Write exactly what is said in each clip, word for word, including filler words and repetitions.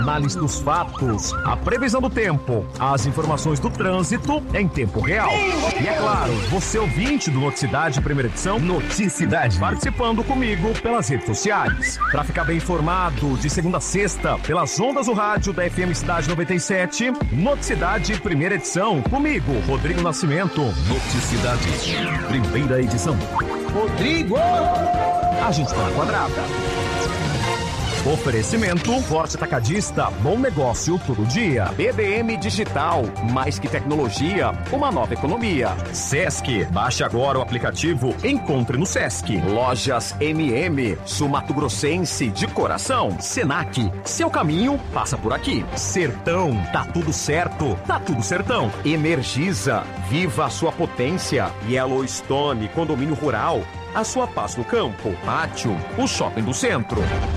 Análise dos fatos, a previsão do tempo, as informações do trânsito em tempo real. E é claro, você ouvinte do Noticidade Primeira Edição, Noticidade, participando comigo pelas redes sociais. Para ficar bem informado, de segunda a sexta, pelas ondas do rádio da F M Cidade noventa e sete, Noticidade Primeira Edição, comigo, Rodrigo Nascimento. Noticidade, Primeira Edição. Rodrigo! A gente tá na quadrada. Oferecimento Forte Atacadista, bom negócio todo dia. B D M Digital, mais que tecnologia, uma nova economia. Sesc, baixe agora o aplicativo, encontre no Sesc. Lojas M M, Sul Mato Grossense de coração. Senac, seu caminho passa por aqui. Sertão, tá tudo certo, tá tudo sertão. Energisa, viva a sua potência. Yellowstone, condomínio rural, a sua paz no campo. Pátio, o shopping do centro.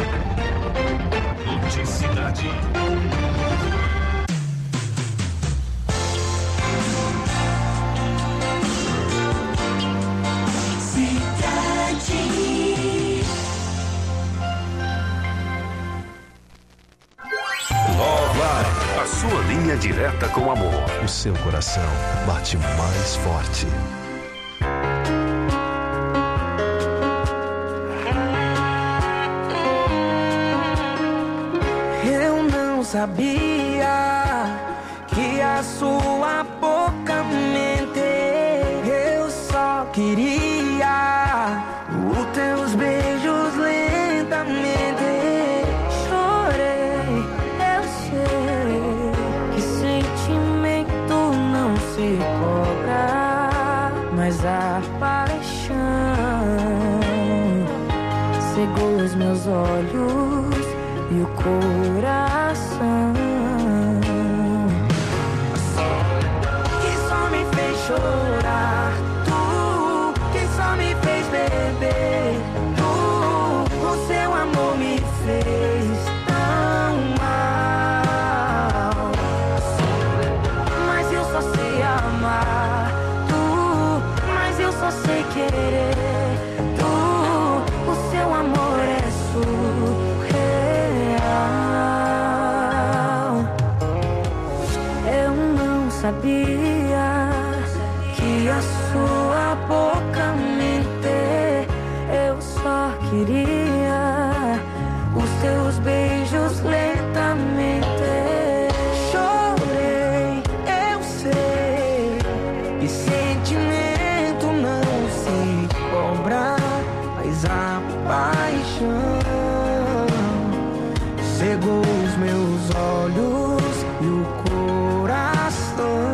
Noticidade. Love Line, a sua linha direta com amor. O seu coração bate mais forte. Sabia que a sua boca mente, eu só queria os teus beijos lentamente. Chorei, eu sei que sentimento não se cobra, mas a paixão cegou os meus olhos e o coração que só me fez chorar, tu que só me fez beber, tu, o seu amor me fez tão mal, mas eu só sei amar, tu, mas eu só sei querer, tu, o seu amor é surreal. Sabia que a sua boca mente, eu só queria os teus beijos lentamente. Chorei, eu sei, e sentimento não se cobra, mas a paixão cegou os meus olhos e o coração.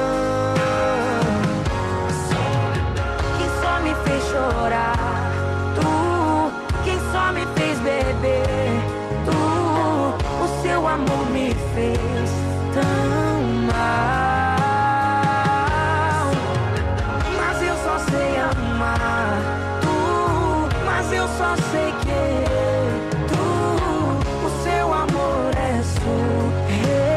Chorar, tu que só me fez beber, tu, o seu amor me fez tão mal, mas eu só sei amar, tu, mas eu só sei querer, tu, o seu amor é surreal.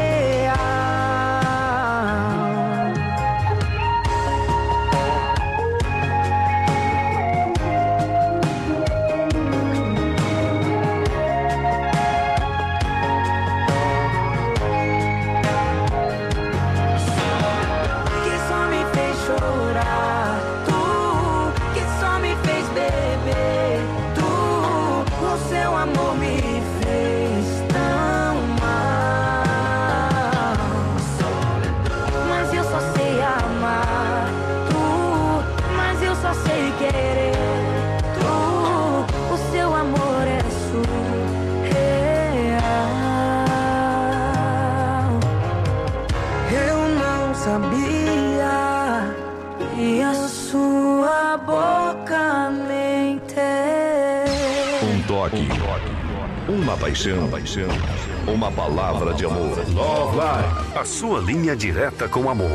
Sabia e a sua boca mente. Um toque, uma paixão, uma palavra de amor. Love Line, a sua linha direta com amor.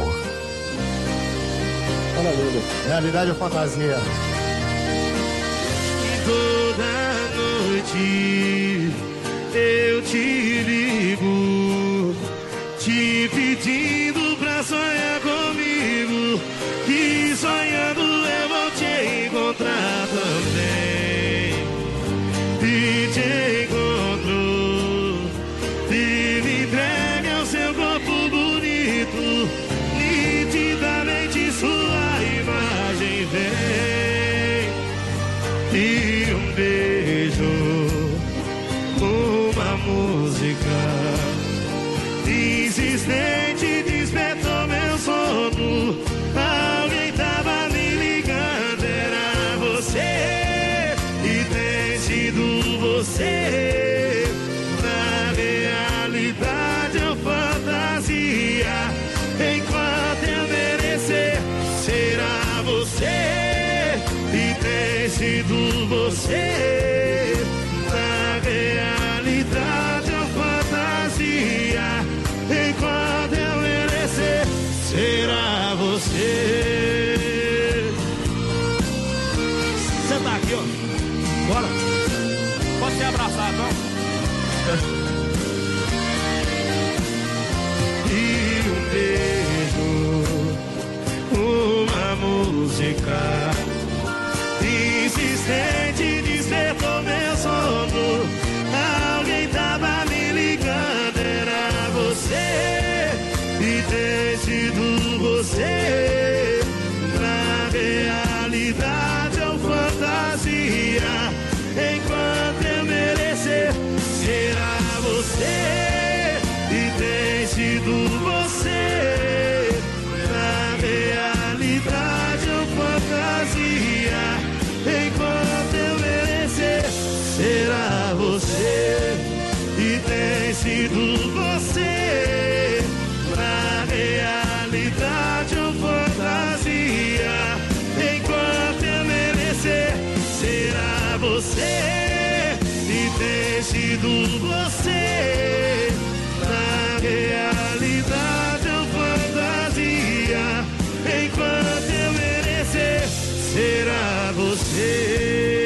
Olha, Lulu, realidade ou fantasia? Toda noite eu te ligo, te pedindo pra sonhar comigo, que sonhando eu vou te encontrar também. E te encontro, e insistente despertou meu sono. Alguém tava me ligando, era você. E tem sido você. Na realidade ou fantasia, enquanto eu merecer, será você. E tem sido você. Na realidade ou fantasia, enquanto eu merecer, será você. Você tá aqui, ó. Bora. Pode ser abraçado, não? E um beijo, uma música insistente despertou meu sono. Alguém tava me ligando, era você. E tem sido você. Na realidade ou fantasia, enquanto eu merecer, será você. E tem sido você. Na realidade ou fantasia, enquanto eu merecer, será você. E tem sido você. Na realidade ou fantasia, enquanto eu merecer, será você. E tem sido você. Na realidade ou fantasia, enquanto eu merecer, será você.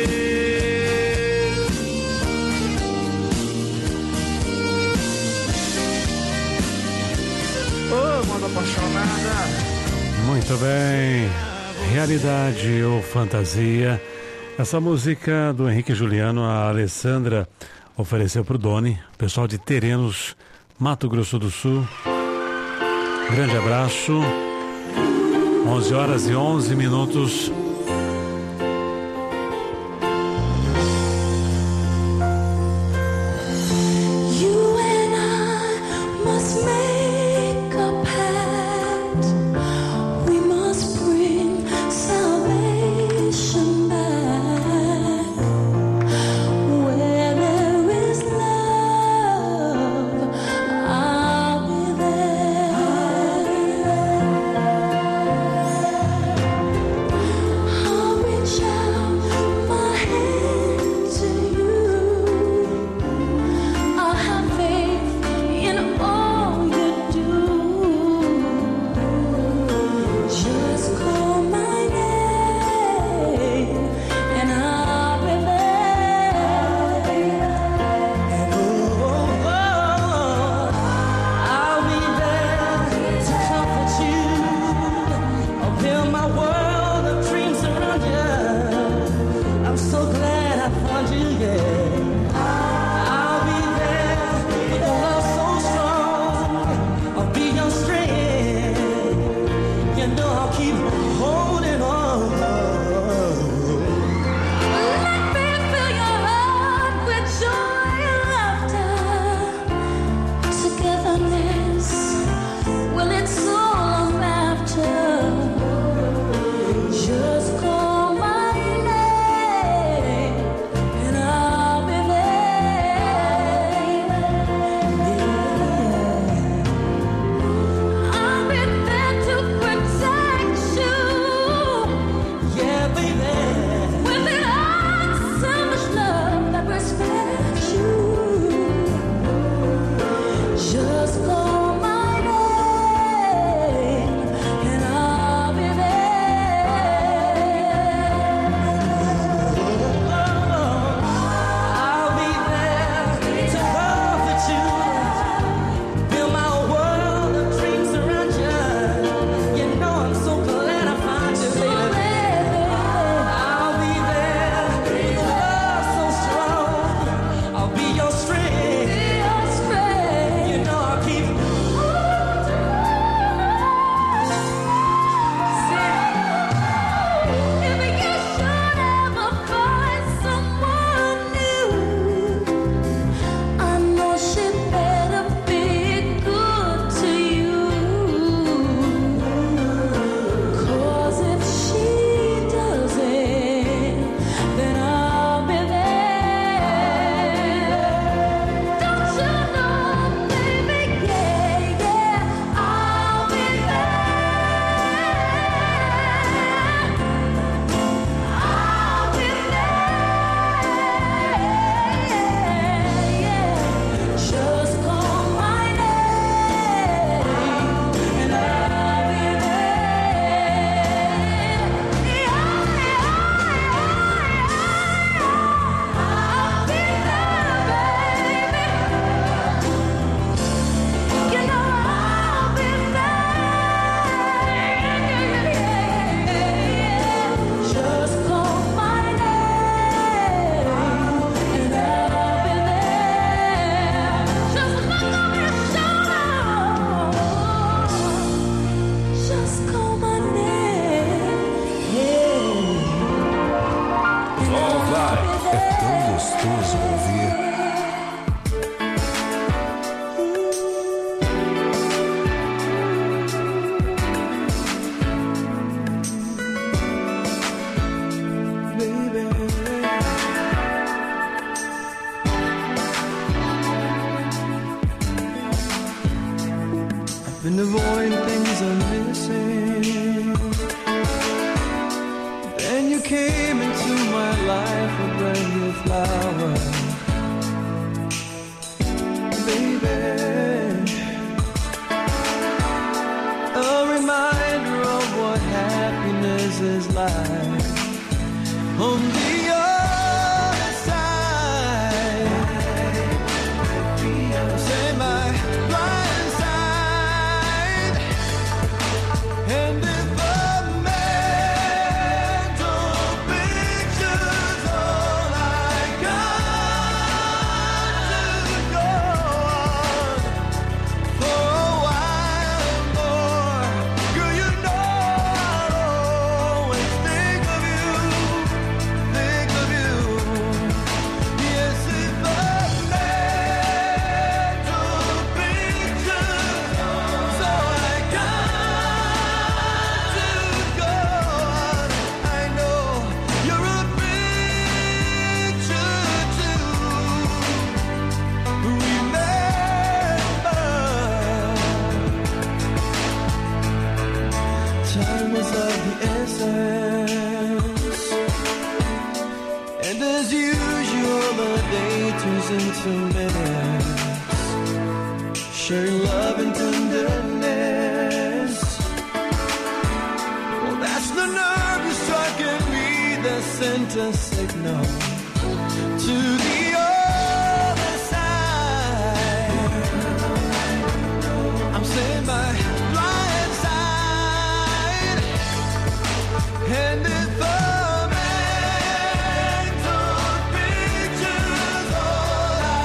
Ô, moda apaixonada. Muito bem. Realidade ou fantasia. Essa música do Henrique e Juliano, a Alessandra ofereceu pro Doni, pessoal de Terenos, Mato Grosso do Sul. Grande abraço. onze horas e onze minutos. been avoiding things I'm missing. Then you came into my life a brand new flower, baby. A reminder of what happiness is like on the other side. Say my blind side, and if the mental picture's all I got to go on for a while more, girl, you know I'll always think of you, think of you. Yes, if the mental picture's all I got to go on, I know you're a picture too. Remember, time was of the essence, and as usual, a day turns into minutes, sharing love and tenderness. Well, that's the nerve you struck in me that sent a signal to the other side. I'm saying my blind side, and if the mental picture's all I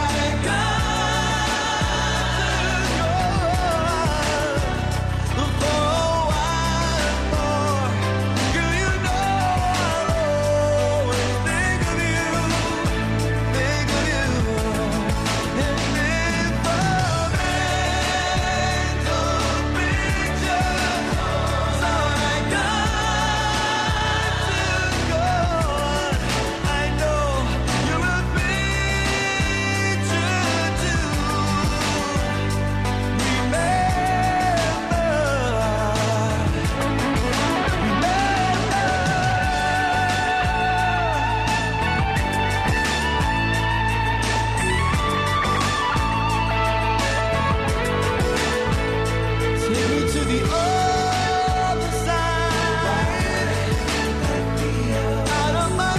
got to go on for a while more, girl, you know I'll always think of you, think of you. And if the mental picture's all I got to go on, I know you're a picture too. Take me to the other side, out of my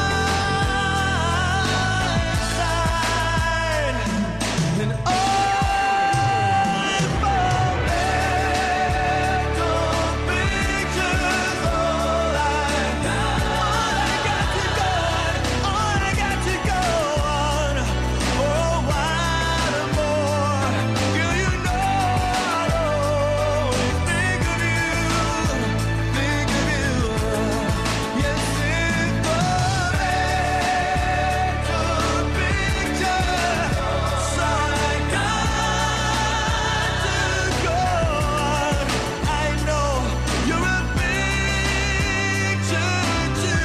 blind side, and oh, if the mental picture's all I got, all I got to go on, all I got to go on for a while more, girl, you know I'll always think of you, think of you. Yes, if the mental picture's all I got to go on, I know you're a picture too.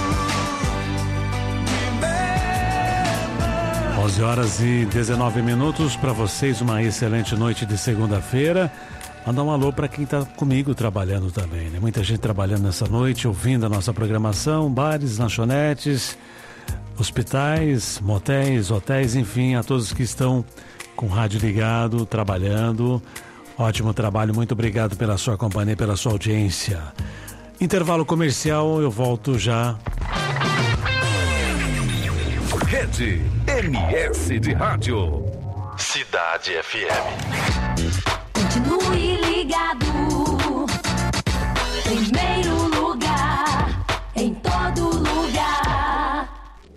Remember. onze horas e dezenove minutos para vocês, uma excelente noite de segunda-feira. Mandar um alô para quem está comigo trabalhando também, né? Muita gente trabalhando nessa noite, ouvindo a nossa programação, bares, lanchonetes, hospitais, motéis, hotéis, enfim, a todos que estão com o rádio ligado, trabalhando. Ótimo trabalho, muito obrigado pela sua companhia, pela sua audiência. Intervalo comercial, eu volto já. Rede M S de Rádio. Cidade F M. Continue ligado. Primeiro lugar, em todo lugar.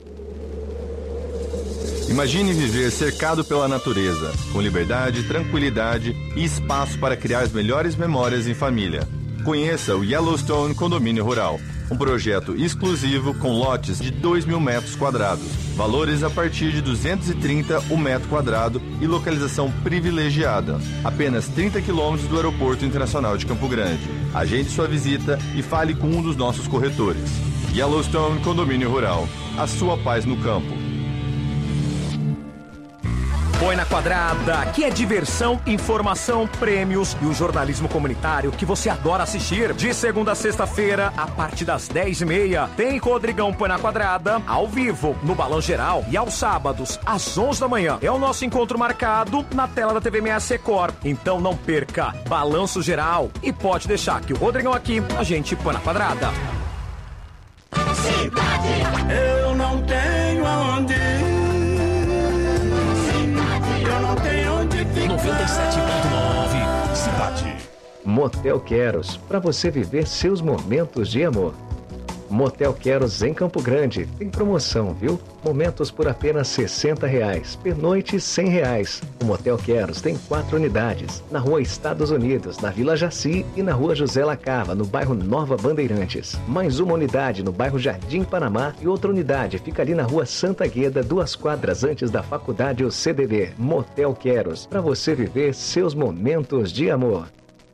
Imagine viver cercado pela natureza, com liberdade, tranquilidade e espaço para criar as melhores memórias em família. Conheça o Yellowstone Condomínio Rural, um projeto exclusivo com lotes de dois mil metros quadrados, valores a partir de duzentos e trinta o metro quadrado e localização privilegiada, apenas trinta quilômetros do Aeroporto Internacional de Campo Grande. Agende sua visita e fale com um dos nossos corretores. Yellowstone Condomínio Rural, a sua paz no campo. Põe na Quadrada, que é diversão, informação, prêmios e o jornalismo comunitário que você adora assistir. De segunda a sexta-feira, a partir das dez e meia, tem Rodrigão Põe na Quadrada, ao vivo, no Balão Geral, e aos sábados, às onze da manhã. É o nosso encontro marcado na tela da T V M S Record. Então não perca Balanço Geral e pode deixar que o Rodrigão aqui, a gente põe na quadrada. Cidade. Eu não tenho aonde ir. Eu não tenho onde ficar. noventa e sete ponto nove Cidade. Motel Queros, para você viver seus momentos de amor. Motel Queros em Campo Grande. Tem promoção, viu? Momentos por apenas sessenta reais. Pernoite, cem reais. O Motel Queros tem quatro unidades. Na rua Estados Unidos, na Vila Jaci e na rua José Lacava, no bairro Nova Bandeirantes. Mais uma unidade no bairro Jardim Panamá e outra unidade fica ali na rua Santa Gueda, duas quadras antes da faculdade O C D B. Motel Queros, para você viver seus momentos de amor.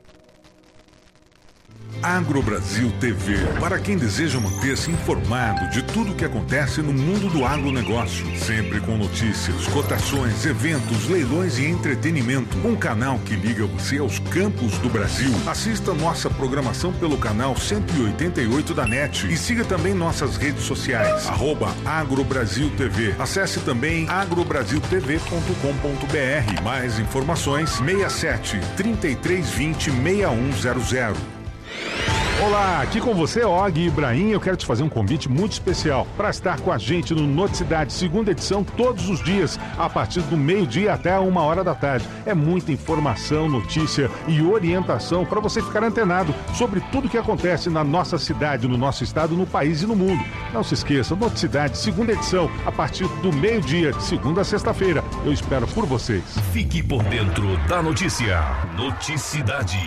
Agrobrasil T V, para quem deseja manter-se informado de tudo o que acontece no mundo do agronegócio, sempre com notícias, cotações, eventos, leilões e entretenimento. Um canal que liga você aos campos do Brasil. Assista nossa programação pelo canal cento e oitenta e oito da NET e siga também nossas redes sociais, arroba Agrobrasil T V. Acesse também agrobrasil t v ponto com ponto b r. Mais informações, seis sete, trinta e três vinte, seis um zero zero. Olá, aqui com você, Og Ibrahim. Eu quero te fazer um convite muito especial para estar com a gente no Noticidade, segunda edição, todos os dias, a partir do meio-dia até uma hora da tarde. É muita informação, notícia e orientação para você ficar antenado sobre tudo que acontece na nossa cidade, no nosso estado, no país e no mundo. Não se esqueça, Noticidade, segunda edição, a partir do meio-dia, de segunda a sexta-feira. Eu espero por vocês. Fique por dentro da notícia. Noticidade.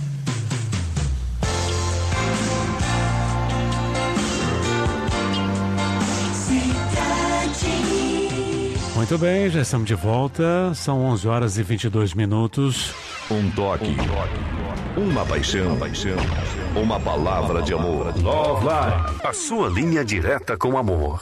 Muito bem, já estamos de volta. São onze horas e vinte e dois minutos. Um toque. Uma paixão. Uma palavra de amor. Love Line. A sua linha direta com amor.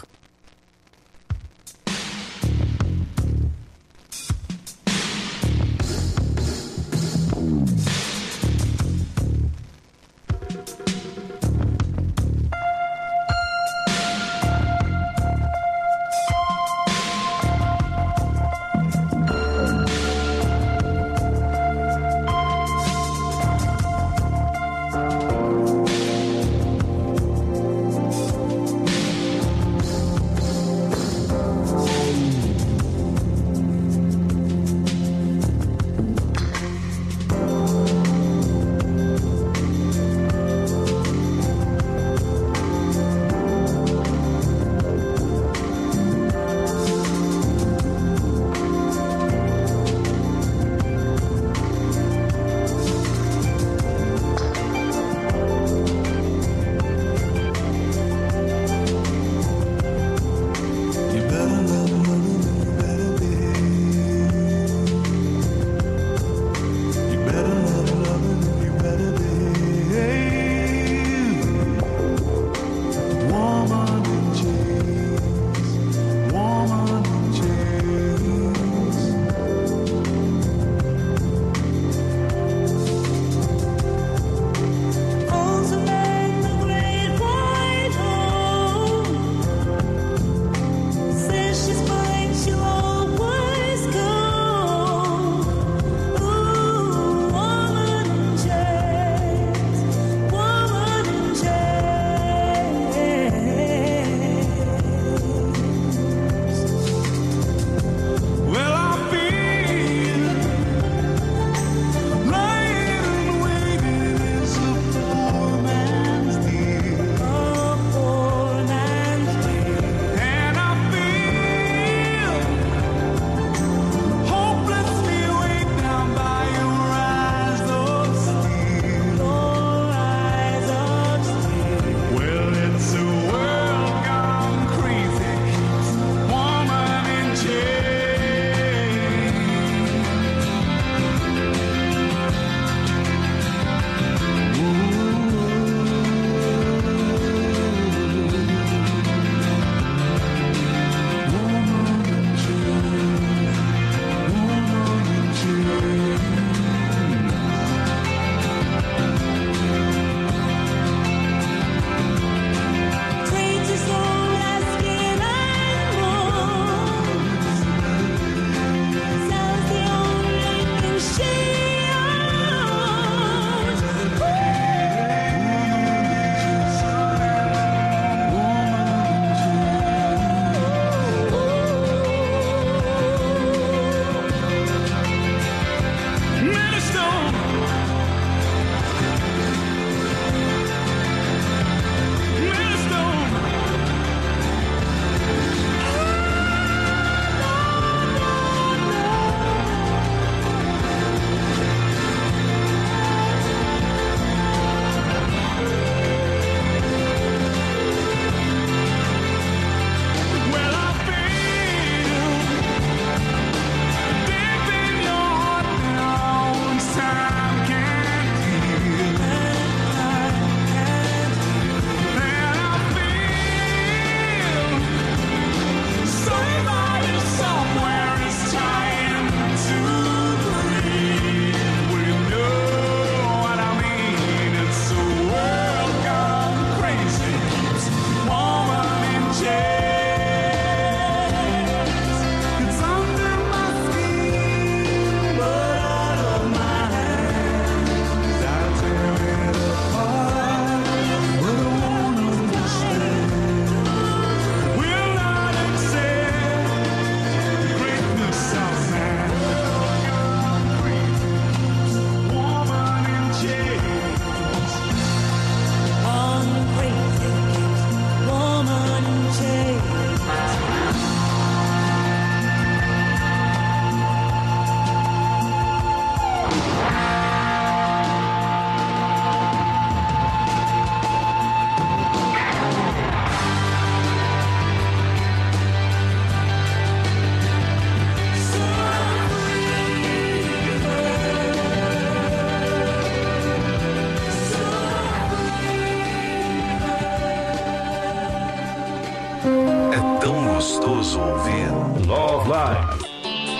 gostoso ouvir Love Live.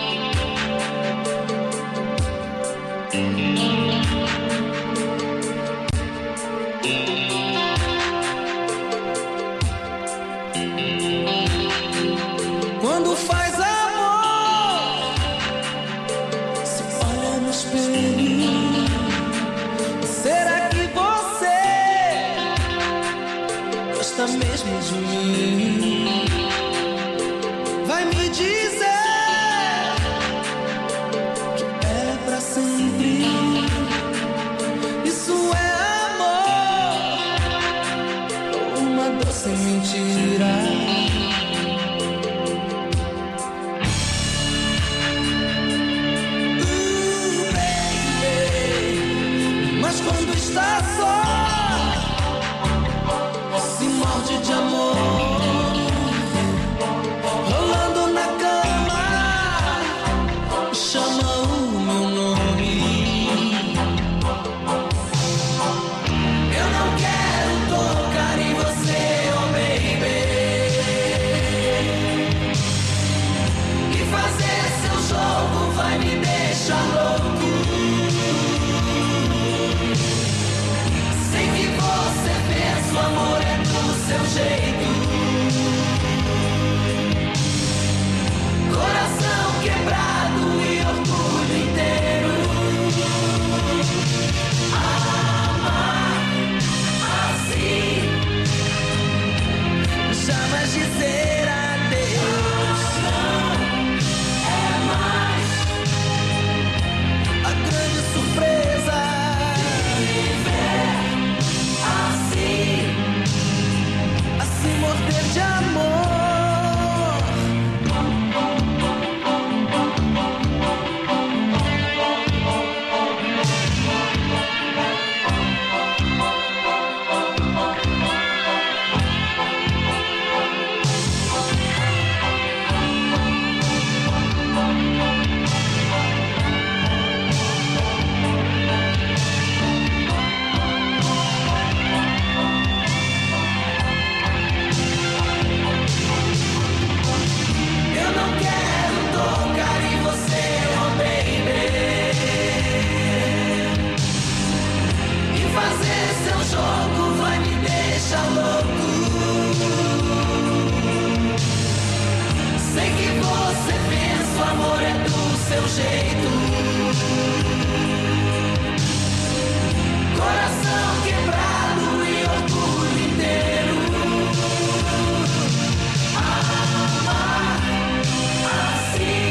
Quando faz amor, se olha no espelho, será que você gosta mesmo de mim? Vai me dizer que é pra sempre. Isso é amor ou uma doce mentira? Quando está só, se morde de amor, rolando na cama, chama o meu nome. Eu não quero tocar em você, oh baby, e fazer seu jogo vai me deixar louco. O amor é do seu jeito, coração quebrado e orgulho inteiro. Amar assim, jamais dizer adeus. Não é mais a grande surpresa. Morder de amor. Fazer seu jogo vai me deixar louco. Sei que você pensa, o amor é do seu jeito. Coração quebrado e orgulho inteiro. Amar assim,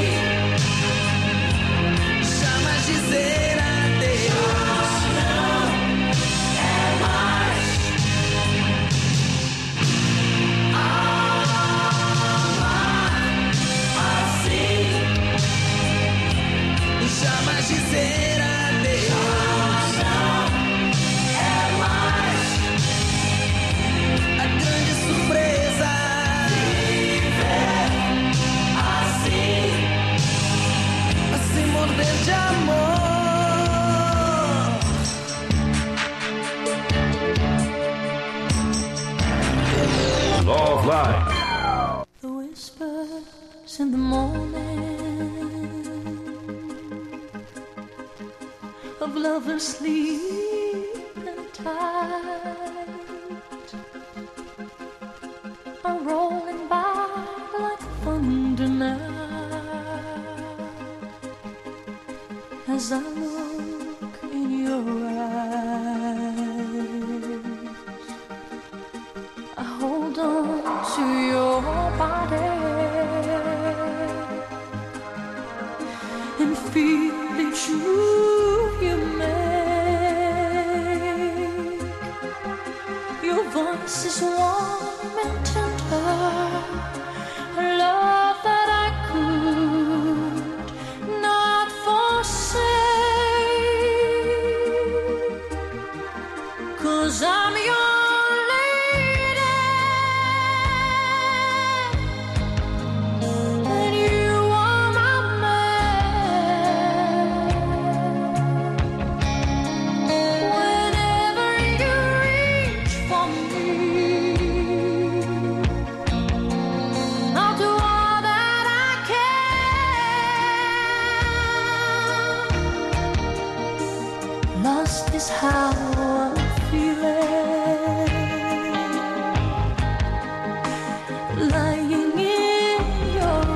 jamais dizer adeus. Jamais dizer adeus. Não é mais a grande surpresa. Viver assim, assim morder de amor. Love Live. The whispers in the morning of lovers sleeping tight are rolling by like thunder now. As I look in your eyes, I hold on to your body and feel it's you you make. Your voice is warm and tender, a love that I could not forsake, 'cause I'm your me. This is how I'm feeling, lying in your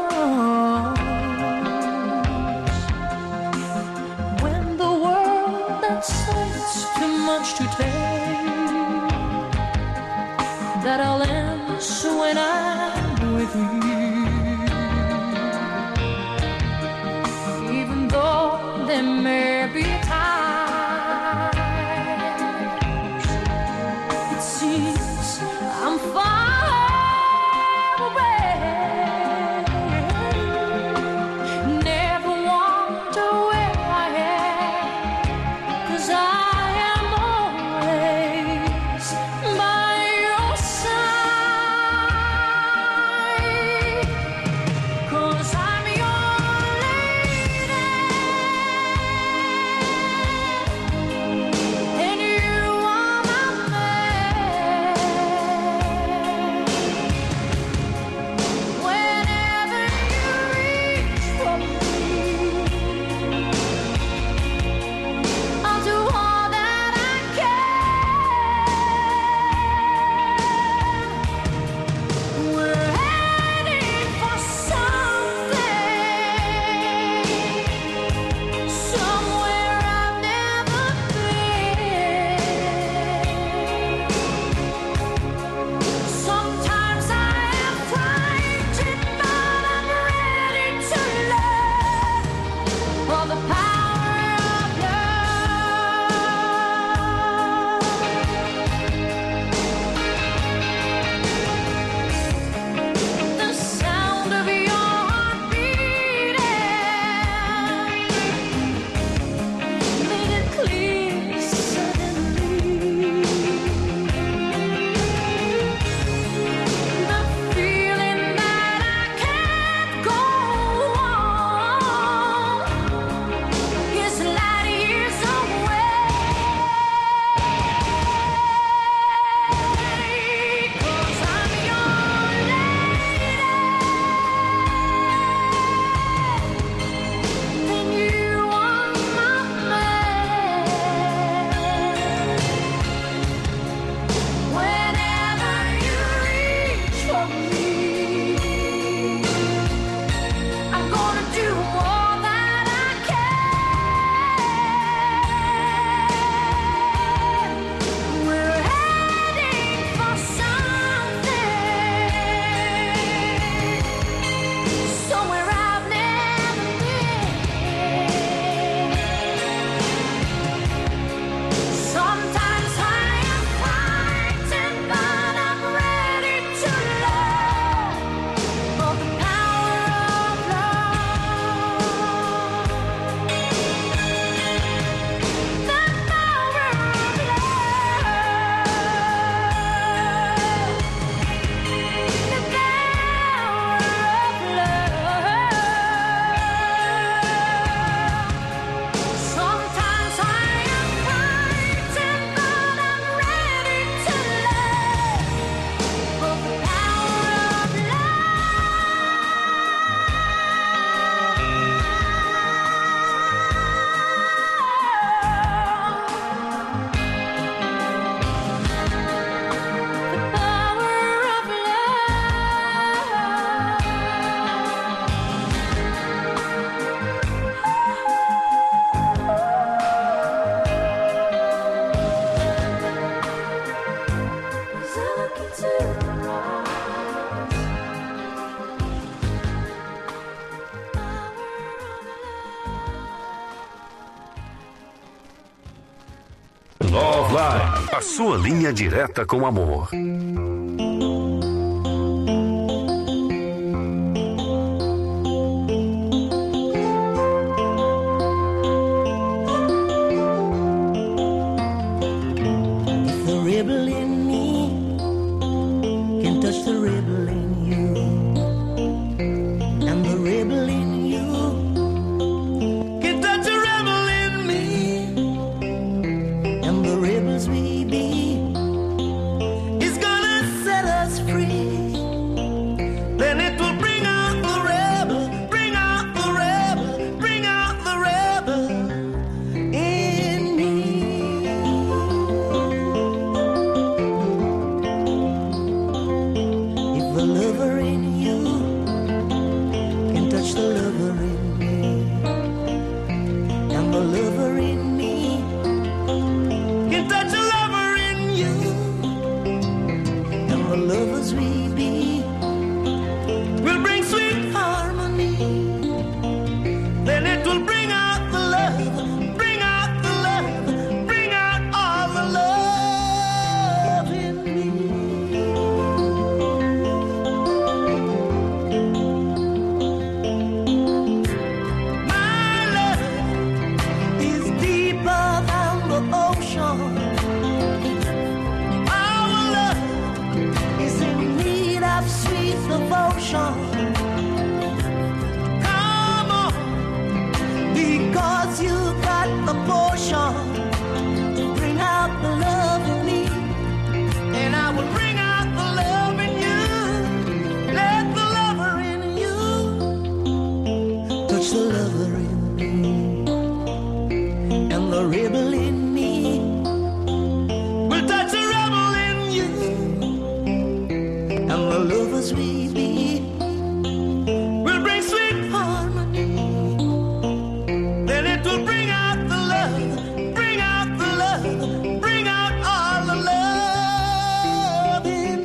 arms. When the world decides too much to take, that I'll answer when I'm with you. Even though there may be times it seems I'm far away, never wonder where I am, 'cause I am always by your side, 'cause I'm your lady and you are my man. Whenever you reach for me, I'll do all that I can. We're heading for something, somewhere I've never been. Sometimes I am frightened, but I'm ready to learn for the power of love. The sound of your heart beating made it clear suddenly. The feeling that I can't go on is light years away, 'cause I'm your lady and you are my man. Whenever you reach for me, I'm gonna do all that I can. We're heading for something, somewhere I've never been. Sometimes I am frightened, but I'm ready to learn for the power of love. The power of love. Sometimes I am frightened, but I'm ready to learn for the power of Love Line, a sua linha direta com amor. If the rebel in me can touch the rebel in you, and the rebel in you can touch the rebel in me, and the rebels we be is gonna the lover in me can touch a lover in you, and the lovers we be will bring sweet harmony. Then it will bring out the love, bring out the love, bring out all the love in me. My love is deeper than the ocean. Our love is in need of sweet devotion. Because you got the potion to bring out the love in me, and I will bring out the love in you. Let the lover in you touch the lover in me, and the rebel in me will touch the rebel in you, and the lovers we be will bring sweet harmony. Then it will bring out the love, bring out the love, bring out all the love in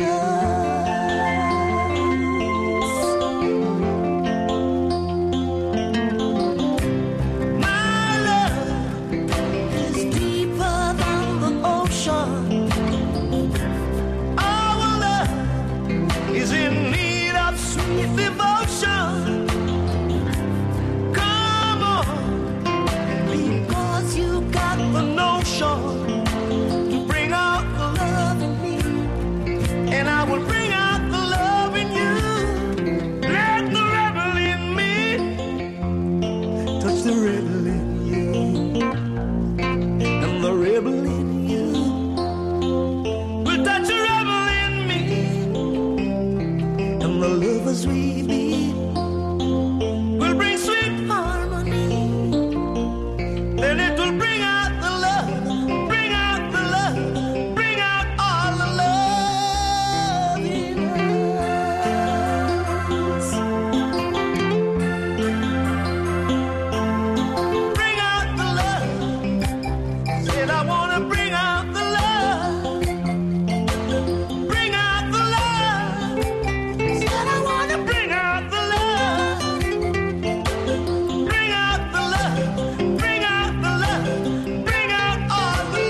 us. My love is deeper than the ocean. Our love is in need of sweet devotion. You got the notion to bring out the love in me, and I will bring out the love in you. Let the rebel in me touch the rebel in you, and the rebel in you will touch the rebel in me, and the lovers we be will bring sweet harmony. Then it will bring out the love, bring out the love, bring out all the love in us. Bring out the love. Said I want to bring out the love. Bring out the love. Said I want to bring out the love. Bring out the love. Bring out the love. Bring out all the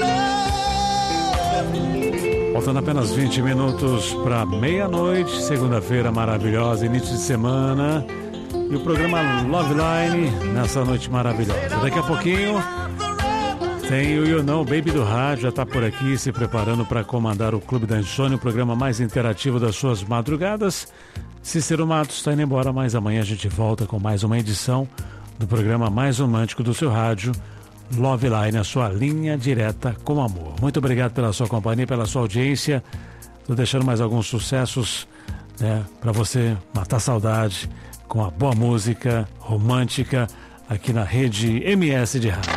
love. Faltando apenas vinte minutos para meia-noite, segunda-feira maravilhosa, início de semana. E o programa Love Line nessa noite maravilhosa. Daqui a pouquinho tem o You Know Baby do rádio, já está por aqui se preparando para comandar o Clube da Insônia, o programa mais interativo das suas madrugadas. Cícero Matos está indo embora, mas amanhã a gente volta com mais uma edição do programa mais romântico do seu rádio, Love Line, a sua linha direta com amor. Muito obrigado pela sua companhia, pela sua audiência. Estou deixando mais alguns sucessos, né, para você matar saudade com a boa música romântica aqui na rede M S de rádio.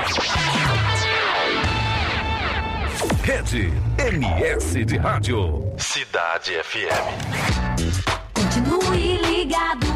Rede M S de rádio. Cidade F M. Continue ligado.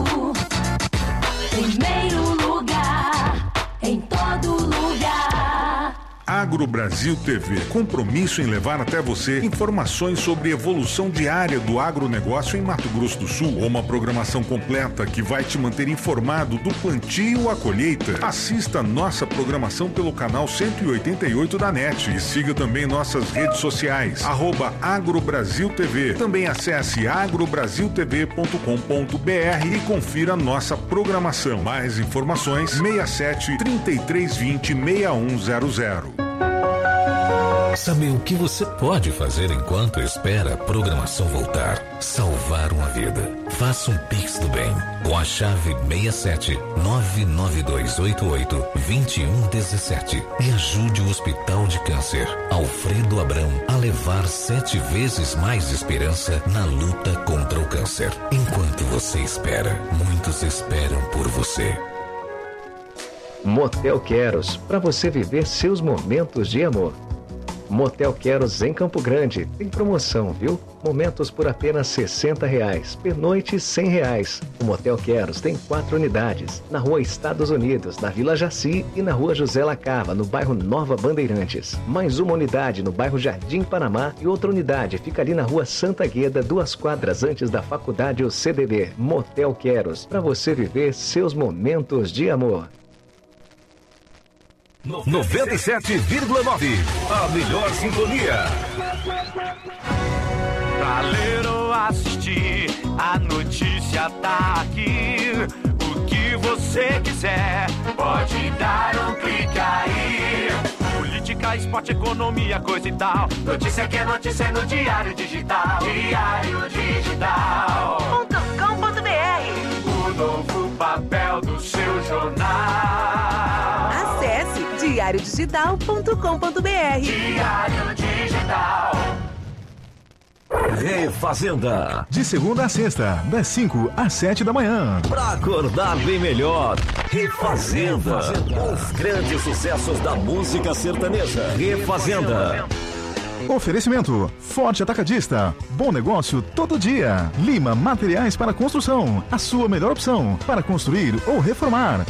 Primeiro lugar, em todo lugar. Agro Brasil T V, compromisso em levar até você informações sobre evolução diária do agronegócio em Mato Grosso do Sul, uma programação completa que vai te manter informado do plantio à colheita. Assista nossa programação pelo canal cento e oitenta e oito da N E T e siga também nossas redes sociais, arroba Agro Brasil T V. Também acesse agrobrasil t v ponto com ponto b r e confira nossa programação. Mais informações, seis sete, três três dois zero, seis um zero zero. Sabe o que você pode fazer enquanto espera a programação voltar? Salvar uma vida. Faça um Pix do Bem com a chave seis sete, nove nove dois oito oito, dois um um sete e ajude o Hospital de Câncer Alfredo Abrão a levar sete vezes mais esperança na luta contra o câncer. Enquanto você espera, muitos esperam por você. Motel Queros, para você viver seus momentos de amor. Motel Queros em Campo Grande. Tem promoção, viu? Momentos por apenas sessenta reais. Pernoite cem reais. O Motel Queros tem quatro unidades. Na rua Estados Unidos, na Vila Jaci e na rua José Lacava, no bairro Nova Bandeirantes. Mais uma unidade no bairro Jardim Panamá e outra unidade fica ali na rua Santa Gueda, duas quadras antes da faculdade U C B B. Motel Queros, para você viver seus momentos de amor. noventa e sete vírgula nove, a melhor sintonia. Pra ler ou assistir, a notícia tá aqui. O que você quiser, pode dar um clique aí. Política, esporte, economia, coisa e tal. Notícia que é notícia no Diário Digital. Diário Digital ponto com ponto b r. O novo papel do seu jornal. Acesse diário digital ponto com ponto b r. Diário Digital. Refazenda. De segunda a sexta, das cinco às sete da manhã. Pra acordar bem melhor. Refazenda. Os grandes sucessos da música sertaneja. Refazenda. Oferecimento: Forte Atacadista. Bom negócio todo dia. Lima Materiais para Construção. A sua melhor opção para construir ou reformar.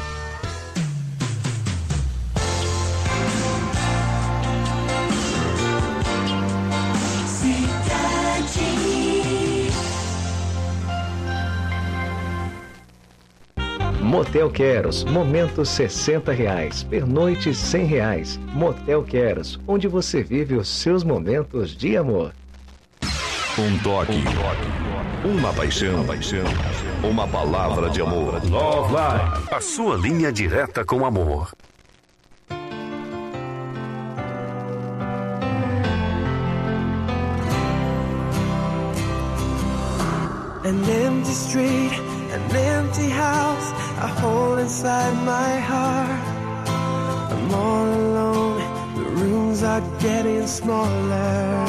Motel Queros, momentos sessenta reais, pernoite cem reais. Motel Queros, onde você vive os seus momentos de amor. Um toque, uma paixão, uma palavra de amor. Love Line, a sua linha direta com amor. An empty street, an empty house, a hole inside my heart. I'm all alone, the rooms are getting smaller.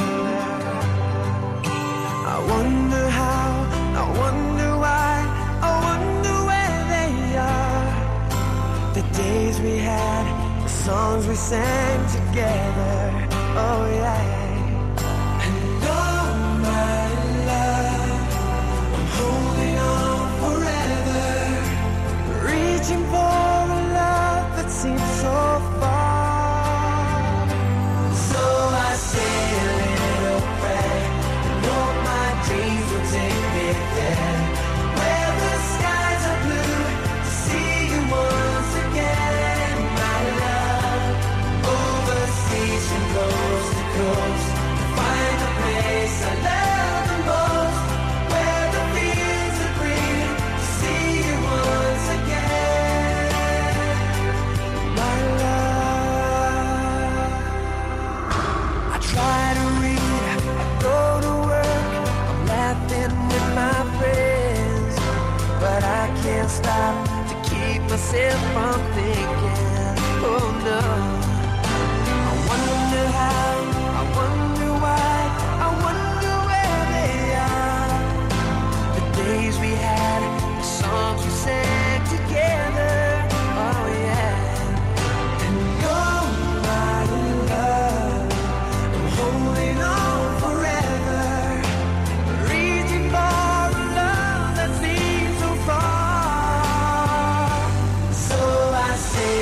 I wonder how, I wonder why, I wonder where they are. The days we had, the songs we sang together, oh yeah. And oh my love, I'm holding on forever, reaching for a love that seems so far. So I say a little prayer, and hope my dreams will take me there, where the skies are blue, to see you once again, my love. Overseas from coast to coast, to find a place I love the most, where the fields are green, to see you once again, my love. I try to read, I go to work, I'm laughing with my friends, but I can't stop to keep myself from thinking, oh no. I wonder how, I wonder why, I wonder where they are. The days we had, the songs we sang together, oh yeah. And oh my love, I'm holding on forever, reaching for a love that seems so far. So I say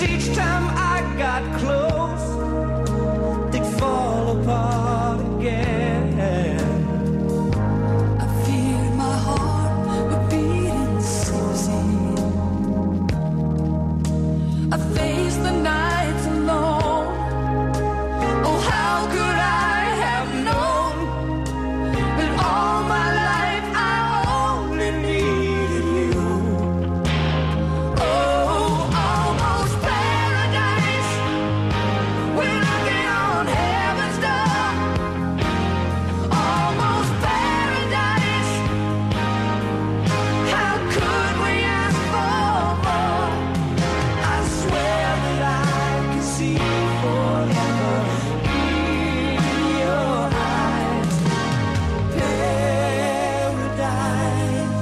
each time I got close, they'd fall apart again. I feel my heart a beating season. I face the nights alone. Oh, how could I have known that all my life I only needed you? Oh, almost paradise. We're knocking on heaven's door. Almost paradise. How could we ask for more? I swear that I can see forever in your eyes. Paradise.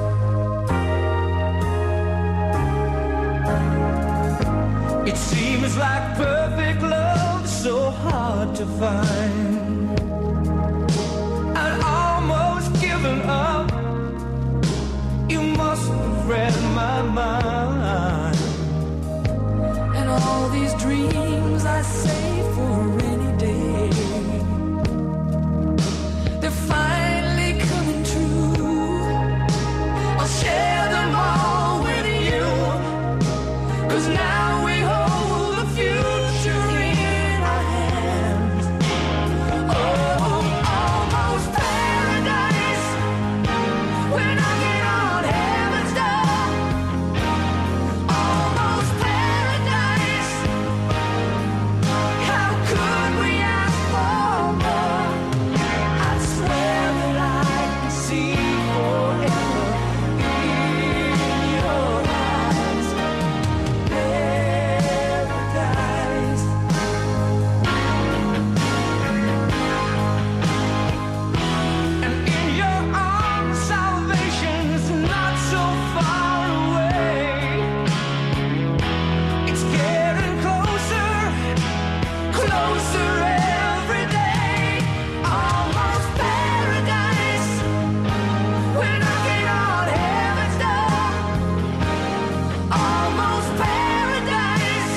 It seems like perfect love so hard to find. I'd almost given up. You must have read my mind. And all these dreams I save for a rainy day, they're finally coming true. I'll share them all with you, 'cause now we hold the future in our hands. Oh, almost paradise. We're knocking on heaven's door. Almost paradise. How could we ask for more? I swear that I can see forever in your eyes. Paradise. And in your arms, salvation's not so far away. It's getting closer, closer every day. Almost paradise. We're knocking on heaven's door. Almost paradise.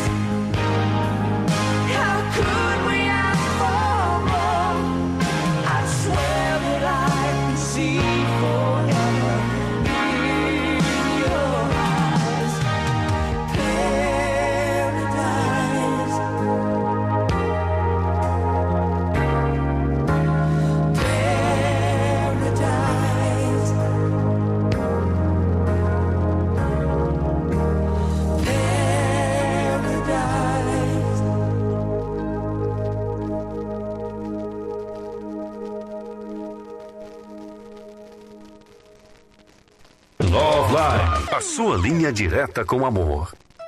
How could we ask for more? I swear that I can see forever in your eyes. Paradise. Paradise. Paradise. Love Line, a sua linha direta com amor.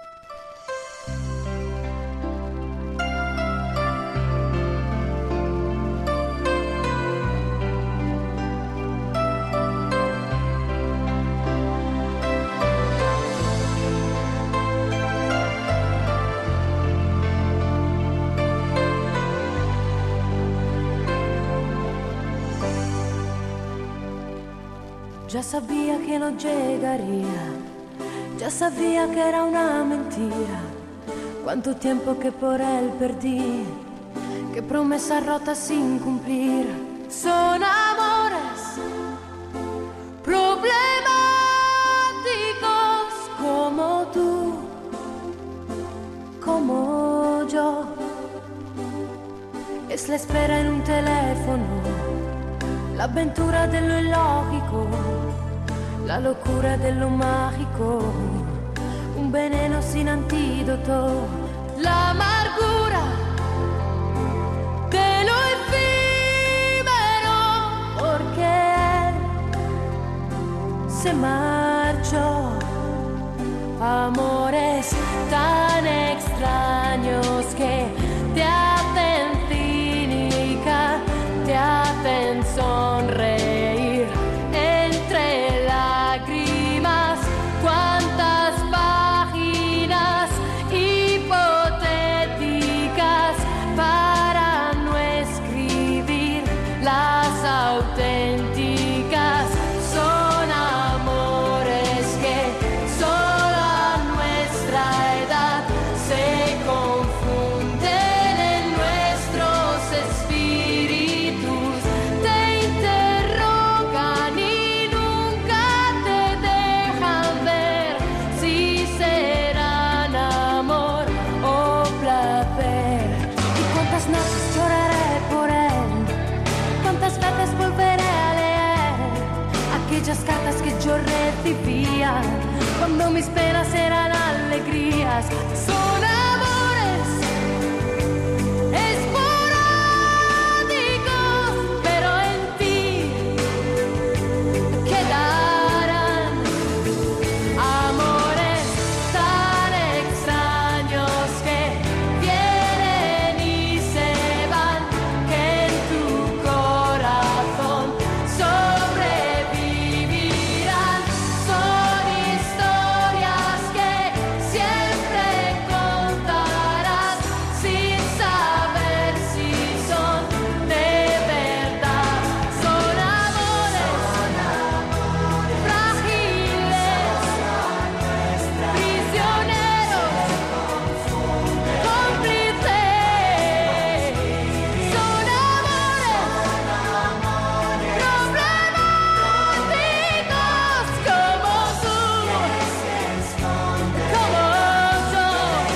Ya sabía que no llegaría, ya sabía que era una mentira. Cuánto tiempo que por él perdí, qué promesas rotas sin cumplir. Son amores problemáticos como tú, como yo. Es la espera en un teléfono, la aventura de lo illogico, la locura de lo mágico, un veneno sin antídoto, la amargura de lo efímero, porque él se marchó. Amores tan extraños que te hacen cínica, te hacen sonreír entre lágrimas. Cuántas páginas hipotéticas para no escribir las auténticas. Son amores que solo a nuestra edad historias son amores esporádicos, pero en ti quedarán amores tan extraños que vienen y se van, que en tu corazón sobrevivirán. Son historias que siempre contarás sin saber si son de verdad. Son amores frágiles, prisioneros, cómplices. Son amores problemáticos como tú, como yo.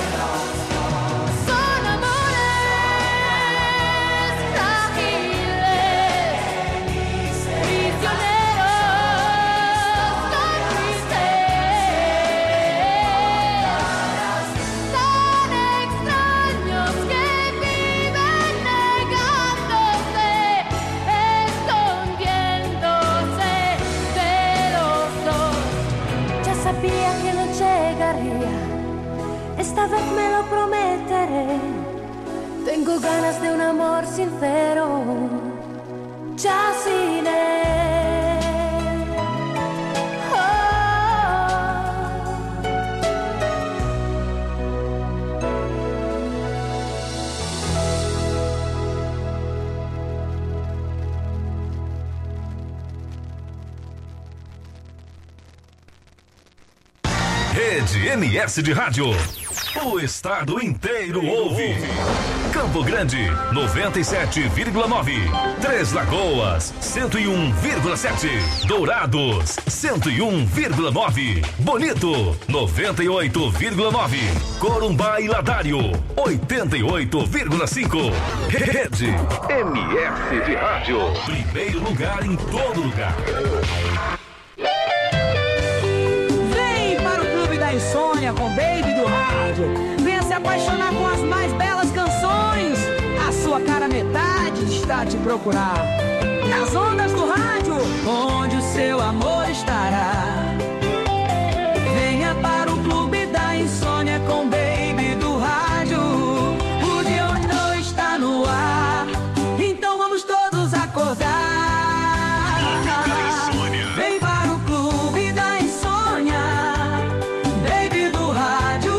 Son amores frágiles, prisioneros, cómplices, tan extraños que viven negándose, escondiéndose de los dos. Ya sabía que no llegaría, esta vez me lo prometeré. Tengo ganas de un amor sincero, ya sin él. Oh. Rede N S de Rádio. O estado inteiro ouve. Campo Grande, noventa e sete vírgula nove. Três Lagoas, cento e um vírgula sete. Dourados, cento e um vírgula nove. Bonito, noventa e oito vírgula nove. Corumbá e Ladário, oitenta e oito vírgula cinco. Rede N S de Rádio. Primeiro lugar em todo lugar. Vem para o Clube da Insônia com Baby do Rádio. Venha se apaixonar com as mais belas canções. A sua cara metade está a te procurar. Nas ondas do rádio, onde o seu amor estará. Venha para o Clube da Insônia com Baby do Rádio. O Diono está no ar, então vamos todos acordar. Vem para o Clube da Insônia, Baby do Rádio,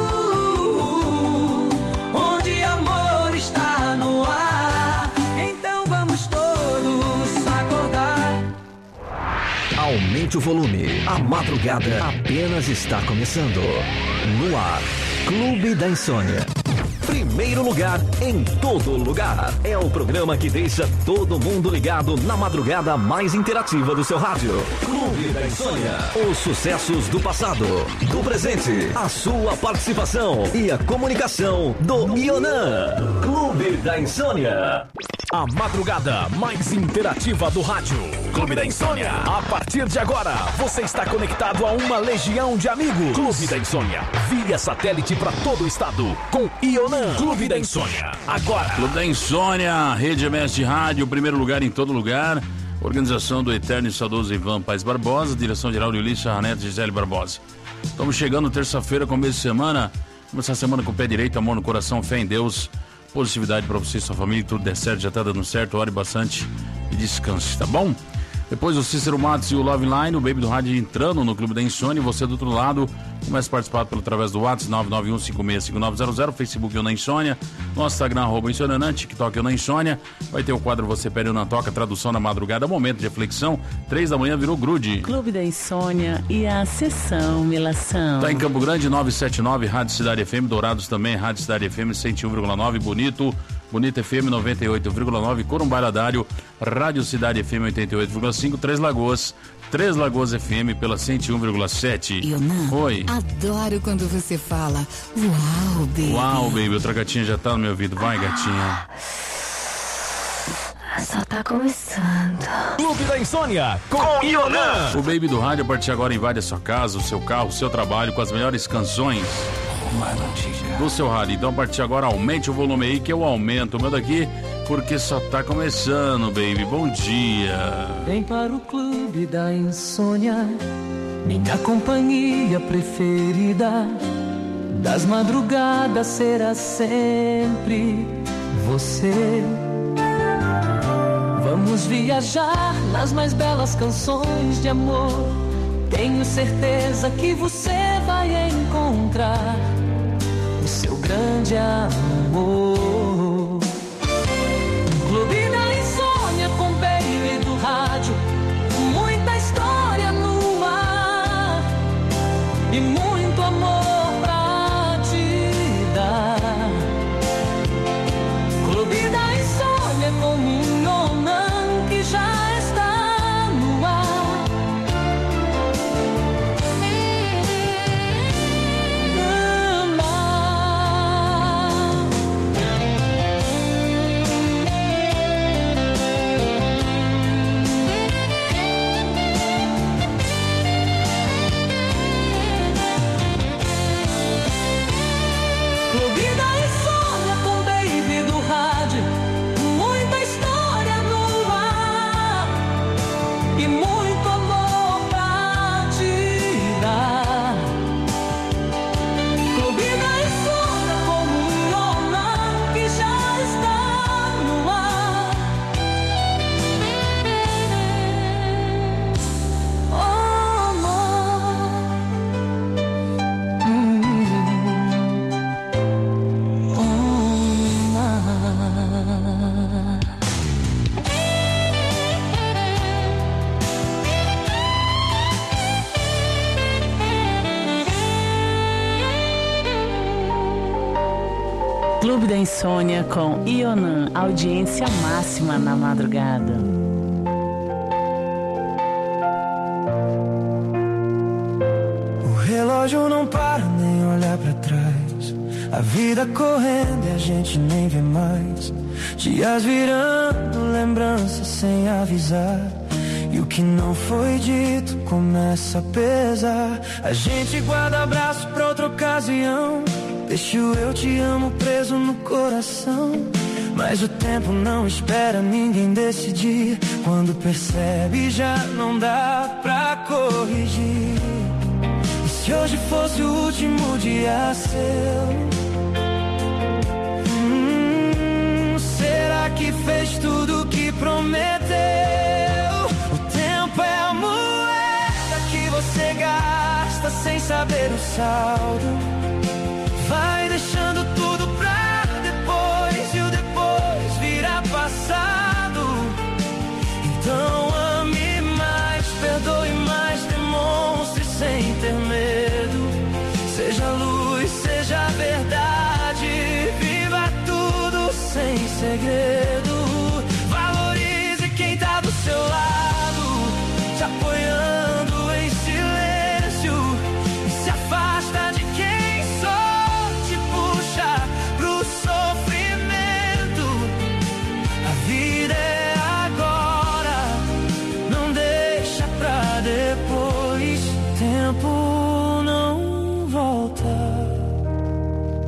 onde amor está no ar, então vamos todos acordar. Aumente o volume, a madrugada apenas está começando. No ar, Clube da Insônia. Primeiro lugar em todo lugar. É o programa que deixa todo mundo ligado na madrugada mais interativa do seu rádio. Clube da Insônia. Os sucessos do passado, do presente, a sua participação e a comunicação do Ionã. Clube da Insônia. A madrugada mais interativa do rádio. Clube da Insônia. A partir de agora, você está conectado a uma legião de amigos. Clube da Insônia. Via satélite para todo o estado. Com Ionã. Clube da Insônia. Agora. Clube da Insônia. Rede M S de Rádio. Primeiro lugar em todo lugar. Organização do eterno e saudoso Ivan Paes Barbosa. Direção-geral de Ulissa Ranete Gisele Barbosa. Estamos chegando terça-feira, começo de semana. Começar a semana com o pé direito, amor no coração, fé em Deus. Positividade para você e sua família, tudo der certo, já tá dando certo, ore bastante e descanse, tá bom? Depois o Cícero Matos e o Love Line, o Baby do Rádio entrando no Clube da Insônia, você do outro lado, começa a participar pelo, através do WhatsApp nove nove um cinco seis cinco nove zero zero, Facebook Eu Na Insônia, nosso Instagram arroba Insônia, TikTok Eu Na Insônia, vai ter o quadro Você Pede Eu Na Toca, tradução na madrugada, momento de reflexão, três da manhã virou grude. Clube da Insônia e a sessão Melação. Tá em Campo Grande, novecentos e setenta e nove, Rádio Cidade F M, Dourados também, Rádio Cidade F M cento e um vírgula nove, Bonito, Bonito F M noventa e oito vírgula nove, Corumbá Ladário, Rádio Cidade F M oitenta e oito vírgula cinco, Três Lagoas, Três Lagoas F M pela cento e um vírgula sete. Ionã, oi. Adoro quando você fala uau, baby. Uau, baby, outra gatinha já tá no meu ouvido. Vai, gatinha. Só tá começando. Clube da Insônia com Ionã. O Baby do Rádio a partir de agora invade a sua casa, o seu carro, o seu trabalho com as melhores canções. do seu rádio. Então, a partir de agora, aumente o volume aí, que eu aumento o meu daqui, porque só tá começando, baby. Bom dia. Vem para o clube da insônia, minha companhia preferida. Das madrugadas será sempre você. Vamos viajar nas mais belas canções de amor. Tenho certeza que você vai encontrar o seu grande amor. Clube da insônia com baby do rádio. Muita história no ar e muito amor pra te dar. Clube da insônia com Mignon, que já está no ar. Clube da insônia com baby do rádio. Muita história no ar e muito amor pra te dar. Clube da insônia com Mignon, que já está no ar. Oh, amor. Hum. Clube da Insônia com Ionan, audiência máxima na madrugada. O relógio não para nem olhar pra trás. A vida correndo e a gente nem vê mais. Dias virando, lembranças sem avisar. E o que não foi dito começa a pesar. A gente guarda abraço pra outra ocasião. Deixa o eu te amo preso no coração. Mas o tempo não espera ninguém decidir. Quando percebe já não dá pra corrigir. E se hoje fosse o último dia seu, hum, será que fez tudo que prometeu? O tempo é a moeda que você gasta sem saber o saldo. Vai deixando tudo pra depois e o depois vira passado. Então ame mais, perdoe mais, demonstre sem ter medo. Seja luz, seja verdade, viva tudo sem segredo.